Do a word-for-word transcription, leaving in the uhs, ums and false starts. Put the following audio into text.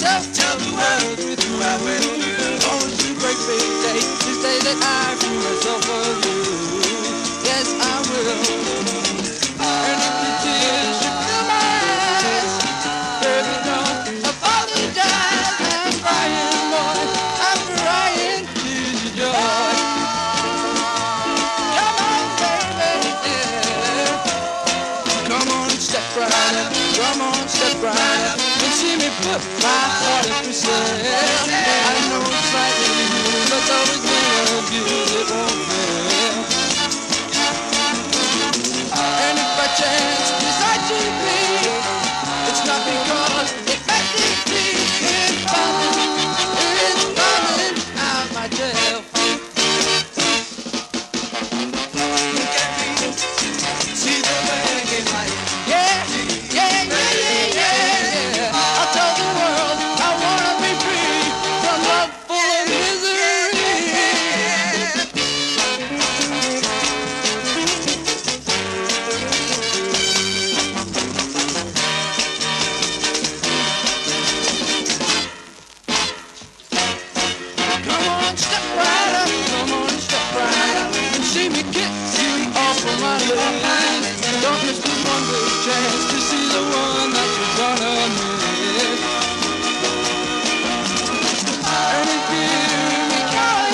tell, tell the world with who I will. Oh, it's a great big day, this day that I free myself of you. Yes, I will. And if the tears should fill my eyes, baby, don't apologize. I'm crying, boy, I'm crying tears of joy. Come on, baby, yeah. Come on, step right up, come on, step right up, and see me put my heart up for sale. I know it's frightening you, but it's always been a beautiful.